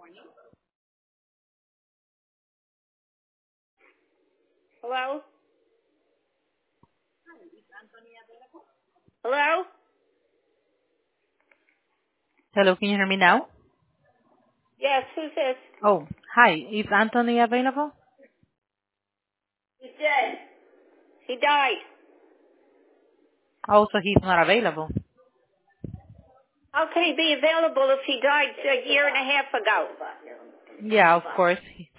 Hello? Hello? Hello, can you hear me now? Yes, who's this? Oh, hi. Is Anthony available? He's dead. He died. Oh, so he's not available. How can he be available if he died a year and a half ago? Yeah, of course.